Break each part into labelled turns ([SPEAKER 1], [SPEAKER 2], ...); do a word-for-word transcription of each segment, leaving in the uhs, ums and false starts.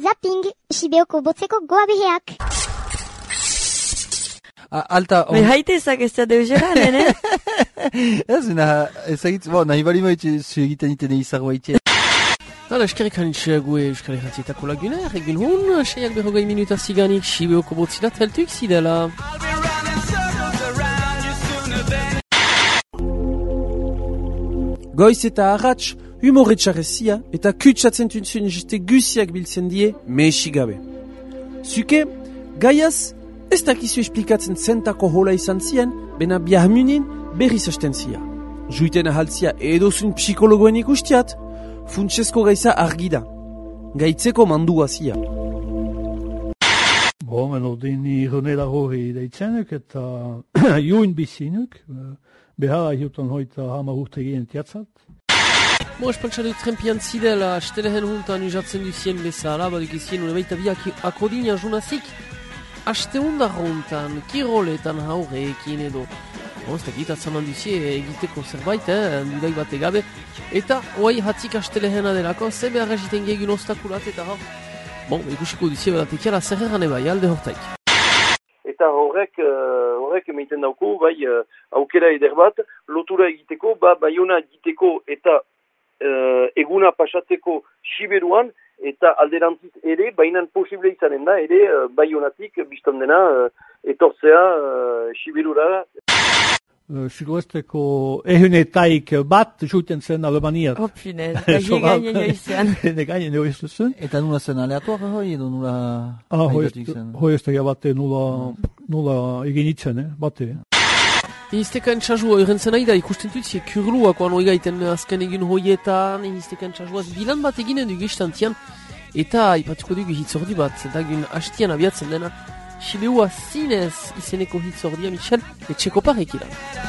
[SPEAKER 1] Zapping, Shibeoko botzeko goa beheak.
[SPEAKER 2] Alta...
[SPEAKER 3] Me haitezak ez da deugeran, ene?
[SPEAKER 2] Ez, ezagitz, bo, nahi bali maitxe egiten itene izarro haitxe.
[SPEAKER 4] Hala, eskerrik hanitxe gue Euskal Herratietako laguner, egun hon, seiak berrogei minuta ziganik, Shibeoko botzilat heltuik zidela.
[SPEAKER 5] Goiz eta arratx, humoretxarrezia eta kutsatzen tuntzun juste guziak biltzen die, mehesi gabe. Zuke, gaiaz, ez dakizu esplikatzen zentako hola izan zien, bena biahmunin berriz hasten zia. Juiten ahaltzia edozun psikologoen ikustiat, funtsesko gaiza argi da. Gaitzeko mandua zia.
[SPEAKER 6] Bo, men ordin ironela hori deitzenek eta juin bizinek, behar hiutan hoita hama urtegien tiatzat.
[SPEAKER 4] Bo, espantxadu trempian zidela, estelehen huntan usatzen duzien bezala, badik izien une baita biak akodina junazik. Aste hundar hontan, kiroletan haureekin edo. Bo, ez da gitatzaman duzie egiteko zerbait, eh, dudai bate gabe. Eta, oai hatzik astelehena delako, ze behar egiten gegun ostakulat eta hau. Bon, ikusiko duzie badatekiala zerreran ebai, alde hortaik.
[SPEAKER 7] Eta horrek, uh, horrek emaiten dauko, bai, uh, aukera eder bat, lotura egiteko, ba, baiona egiteko eta uh, eguna pasatzeko Siberuan, eta alderantziz ere, bainan posible izanen da, ere, uh, baionatik, biztan dena, uh, etortzea uh, Siberura.
[SPEAKER 6] Uh, Suroesteko ehunetaik bat juten zen Alemaniat.
[SPEAKER 3] Oh, punez, da je gainen joizan.
[SPEAKER 6] Ne gainen joizan.
[SPEAKER 2] Eta nula zen aleatoa hoi edo nula...
[SPEAKER 6] Ah, hoi ez da bate nula, nula eginitzen, eh, bate.
[SPEAKER 4] Izteka entxasua eurentzen nahi da, ikusten dutzie kurluak oan hoi gaiten azken egin hoietan, izteka entxasuaz bilan bat eginen dugu istantian, eta ipatuko dugu hitzordi bat, eta gun hastian abiatzen dena, Shibeua zinez izeneko hitzordia, Michel, etxeko parekila.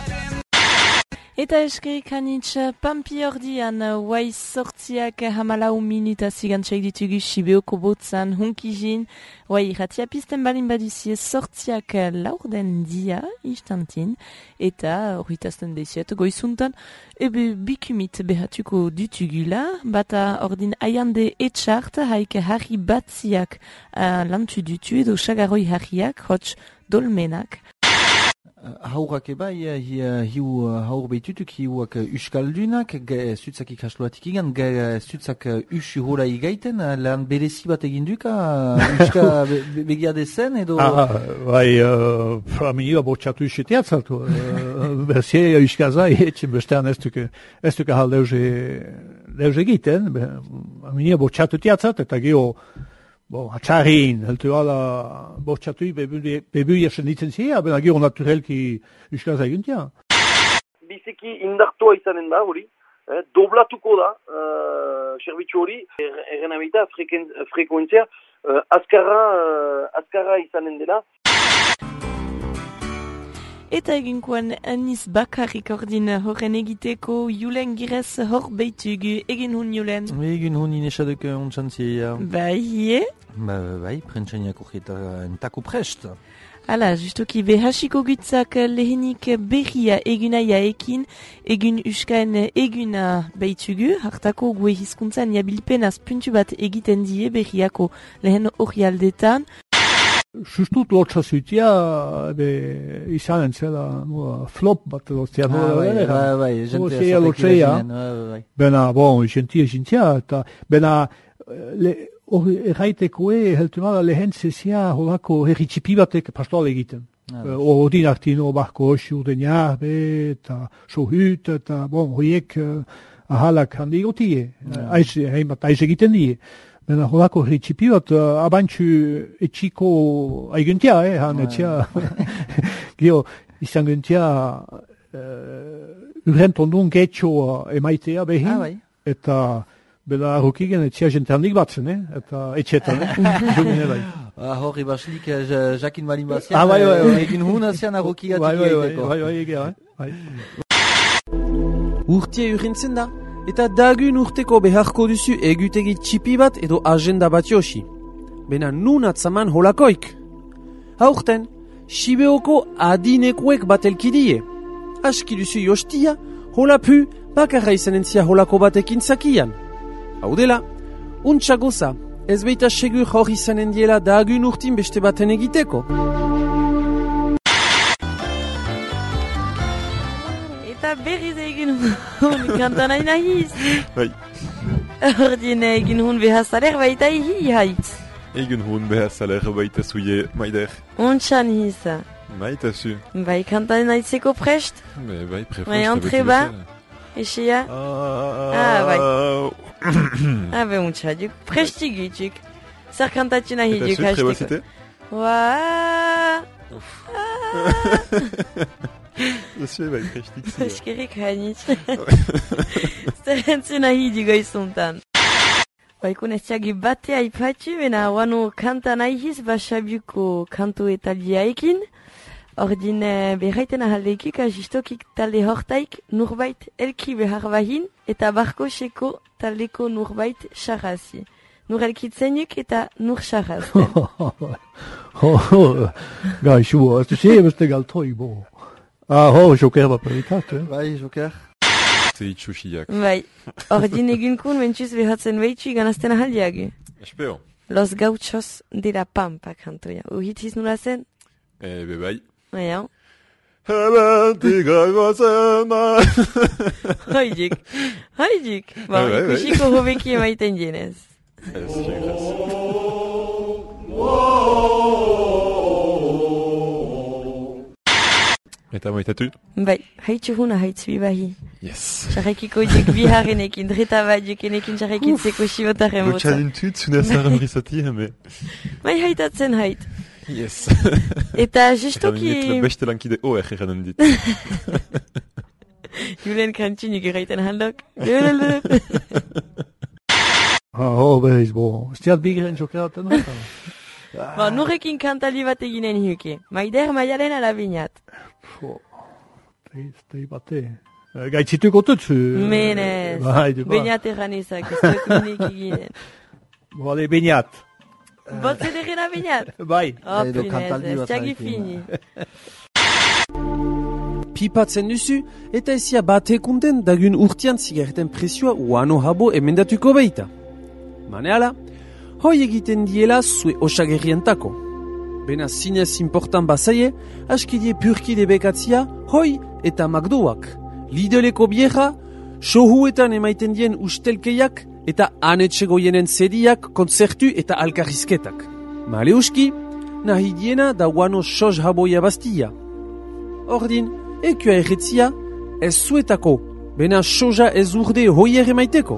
[SPEAKER 3] Eta eskerik hanitz, pampi ordian, waiz sortziak hamalau minuta zigantzaik ditugu Shibeoko botzan, hunkizin, wai irratia pizten balin baduzie sortziak laurden dia, instantin, eta horritazten deziet goizuntan, ebe bikumit behatuko ditugula, bata ordin aiande etxart, haike harri batziak uh, lantu dutu edo sagaroi harriak, hotx dolmenak.
[SPEAKER 2] Haurak ebai, hiu haur behitutuk, hiuak uskaldunak, zutzak ikasluatik igan, zutzak usu hola igaiten, lan berezi bat eginduka, uska begiadezen edo...
[SPEAKER 6] Ah, bai, aminia botxatu usiteatzatu, berzia uskazai, etxen bestean ez duke, ez duke hal leuze egiten, aminia botxatu teatzat, eta geho, Bon, atxarrin, heltu ala bortxatui bebuia senditzen zia, bena gero naturelki uskaz egintia.
[SPEAKER 7] Biziki indartua izanen da hori, eh, doblatuko da uh, servitzu hori, erren abita frekuentzia, uh, azkarra, uh, azkarra izanen dela.
[SPEAKER 3] Eta eginkoan aniz bakarrik ordin horren egiteko Julen girez hor beitugu. Egin hun Julen?
[SPEAKER 2] Egin hun inesadek ontsantzia.
[SPEAKER 3] Bai, ie?
[SPEAKER 2] Ba, bai, prentsainak urgeta entako prest.
[SPEAKER 3] Hala, justoki behasiko gutzak lehenik berria egunaia ekin, egun uskaen eguna beitugu, hartako gue hizkuntzan jabilpenaz puntu bat egiten die berriako lehen hori aldetan.
[SPEAKER 6] Sustut lotsa zutia, izanen zela flop bat lotsia.
[SPEAKER 2] Bai, bai,
[SPEAKER 6] jente azatek bai. Bena, bon, jentia, jentia, eta bena, erraitekoe, heltumala lehen zezia holako herritxipi batek pastoal egiten. Ordin artino barko hoxi urden jarbe, eta sohut, eta bon, horiek ahalak handi gotie, heimat aiz egiten die. Bena holako herritxipi bat, abantxu etxiko aiguntia, eh, han etxia. Gio, izan guntia, urrent ondun getxo emaitea behin, eta bela arrokigen etxia jenternik batzen, eh, eta etxetan, eh.
[SPEAKER 2] Horri baslik, jakin balin bazian, egin hun azian arrokigatik egiteko.
[SPEAKER 6] Bai, bai, egia, bai.
[SPEAKER 5] Urtia urrintzen da. Eta dagun urteko beharko duzu egutegi txipi bat edo agenda bat josi. Bena nun atzaman holakoik. Haurten, Shibeoko adinekoek bat elkidie. Aski duzu jostia, holapu bakarra izanen zia holako batekin zakian. Hau dela, untsa goza, ez beita segur hor izanen diela dagun urtin beste baten egiteko.
[SPEAKER 3] Eta berriz egin hun kantan nahi nahiz.
[SPEAKER 8] Bai.
[SPEAKER 3] Ordin egin hun behazaler baita hi haitz.
[SPEAKER 8] Egin hun behazaler baita zuie, maider.
[SPEAKER 3] Untxan hiza.
[SPEAKER 8] Baita zu.
[SPEAKER 3] Bai kantan nahitzeko prest?
[SPEAKER 8] Bai, bai, prefrost.
[SPEAKER 3] Bai, entre ba? Echea? Ah, bai. Ah, be untxaduk. Prestigituk. Zer kantatxu nahi duk hasteko.
[SPEAKER 8] Eta zu, trebazite?
[SPEAKER 3] Waaaa.
[SPEAKER 8] Zue bai, prestik zua.
[SPEAKER 3] Eskerrik hainitz. Zer entzu nahi du goizuntan. Baikun ez tiagi bate haipatxu, bena wano kanta nahiz basabiuko kanto etaliaekin. Ordin berraiten ahaldekik ajistokik talde hortaik nurbait elki behar bahin eta barko seko taldeko nurbait xarrazi. Nur elkitzenuk eta nur xarrazten.
[SPEAKER 6] Gaixua, ez du zebeste galtoi, bo. Ah, ho, joker bat peritat, eh?
[SPEAKER 2] Bai, joker.
[SPEAKER 8] Zeitsusiak.
[SPEAKER 3] Bai, ordin egunkun mentxuz behatzen behitxu ganazten ahaldiagu.
[SPEAKER 8] Espero.
[SPEAKER 3] Los gauchos de la pampa kantoia. Uhitiz nula zen?
[SPEAKER 8] Ebe bai.
[SPEAKER 3] Baina.
[SPEAKER 8] Hementik agozena.
[SPEAKER 3] Haidik, haidik. Ba,
[SPEAKER 8] Bai, bai, bai.
[SPEAKER 3] ikusiko hobeki emaiten jenez.
[SPEAKER 8] Ez, txegraz. Eta maitatu?
[SPEAKER 3] Bai, haitxu huna haitz bibahi.
[SPEAKER 8] Yes.
[SPEAKER 3] Txarrekiko dik biharrenekin, dreta bat jukenekin txarrekitzeko xibotaren botza.
[SPEAKER 8] Gotxadintut, zune zaren brizati, hame.
[SPEAKER 3] Bai haitatzen hait.
[SPEAKER 8] Yes.
[SPEAKER 3] Eta
[SPEAKER 8] Eranen
[SPEAKER 3] justoki...
[SPEAKER 8] dit, beste lankide oer eranen dit.
[SPEAKER 3] Julen krantxinik erraiten handok.
[SPEAKER 6] Ah, ho, behiz, bo. Stiat bigren jokeraten reta.
[SPEAKER 3] Ba, nurekin kantali bat eginen hiuke. Maider maialen alabinat.
[SPEAKER 6] Fo, teiz, tei bate. Gaitzituko tutzu.
[SPEAKER 3] Menez.
[SPEAKER 6] Bai, duko.
[SPEAKER 3] Beinat erranezak, ez duk minik eginen.
[SPEAKER 6] Bale, beinat.
[SPEAKER 3] Botze derrena beinat.
[SPEAKER 6] Bai.
[SPEAKER 3] Oh,
[SPEAKER 2] Edo
[SPEAKER 3] punez,
[SPEAKER 2] kantaldi
[SPEAKER 3] ez
[SPEAKER 2] bat
[SPEAKER 3] txagi
[SPEAKER 2] harekin.
[SPEAKER 3] fini.
[SPEAKER 5] Pipatzen duzu, eta ezia batekunden dagun urtian zigareten presioa uano habo emendatuko beita. Maneala, hoi egiten diela zue osagerrientako. Bena zinez important bazaie, askidie purkide bekatzia, hoi eta magdoak. Lidoleko bierra, sohuetan emaiten dien ustelkeiak eta anetxegoienen zediak, konzertu eta alkarrizketak. Maleuski, nahi diena da uano soz haboia bastia. Ordin, ekua erretzia, ez zuetako, bena soja ez urde hoier emaiteko.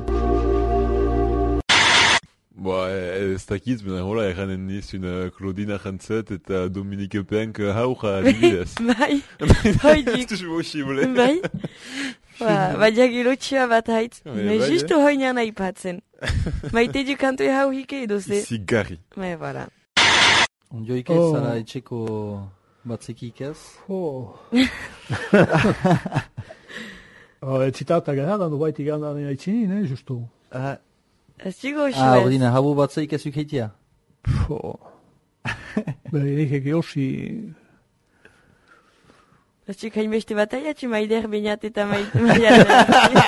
[SPEAKER 8] Boa, ez dakiz, bena hola eranen nizun Claudina Jantzet eta Dominique Penk haura adibidez.
[SPEAKER 3] Bai, hoidik.
[SPEAKER 8] Ez duzu posible.
[SPEAKER 3] Bai. Ba, baina gelotxia bat haitz.
[SPEAKER 8] Bai,
[SPEAKER 3] Me
[SPEAKER 8] bai,
[SPEAKER 3] justu hoinan aipatzen. Maite du kanto hau hike edoze.
[SPEAKER 8] Zigarri.
[SPEAKER 3] Me, voilà.
[SPEAKER 2] Ondioik ez,
[SPEAKER 6] Oh.
[SPEAKER 2] zara etxeko batzekik ez.
[SPEAKER 6] Fo. Ah, ez zitata geradan, du baiti gandan aitzinin, eh, justu.
[SPEAKER 2] Ah,
[SPEAKER 3] Ez dugu
[SPEAKER 2] ah,
[SPEAKER 3] osu ez.
[SPEAKER 2] ordina, habu batzeik ezuk heitia.
[SPEAKER 6] Fo. Beri, nekek josi...
[SPEAKER 3] Ez dugu hainbeste bat aiatxu maider bainat eta maite maialen.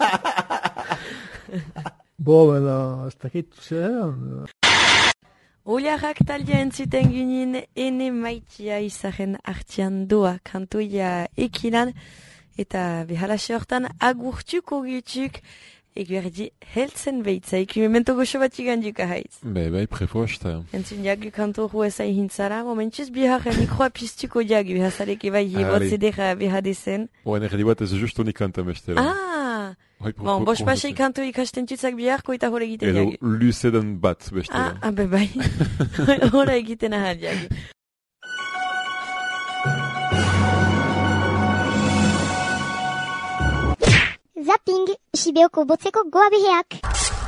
[SPEAKER 6] Bo, bena, ez dakit zer...
[SPEAKER 3] Oliarrak taldea entzuten ginen ene maitia izaren artian doa kantoia ekilan eta behalaxe hortan agurtuko gitzuk eguerdi heltzen behitza ekimemento goxo bat iganduk ahaiz.
[SPEAKER 8] Bai, bai, prefosta.
[SPEAKER 3] Entzun diagu kanto huesa ihintzara, momentuz biharren mikroa piztuko diagu behazarek eba hiebotze dira behadezen.
[SPEAKER 8] Oen erdi bat ez just honik kanta bestela.
[SPEAKER 3] Ah!
[SPEAKER 8] Hoi, pro-
[SPEAKER 3] Bon,
[SPEAKER 8] pro-
[SPEAKER 3] bos
[SPEAKER 8] pro-
[SPEAKER 3] pasei kanto ikasten tutzak biharko eta hor egiten
[SPEAKER 8] Edo
[SPEAKER 3] diagu.
[SPEAKER 8] luzedan bat
[SPEAKER 3] Ah,
[SPEAKER 8] bestela.
[SPEAKER 3] ah, be bai. Hora egiten ahal diagu.
[SPEAKER 1] Zapping, Shibeoko botzeko goa beheak.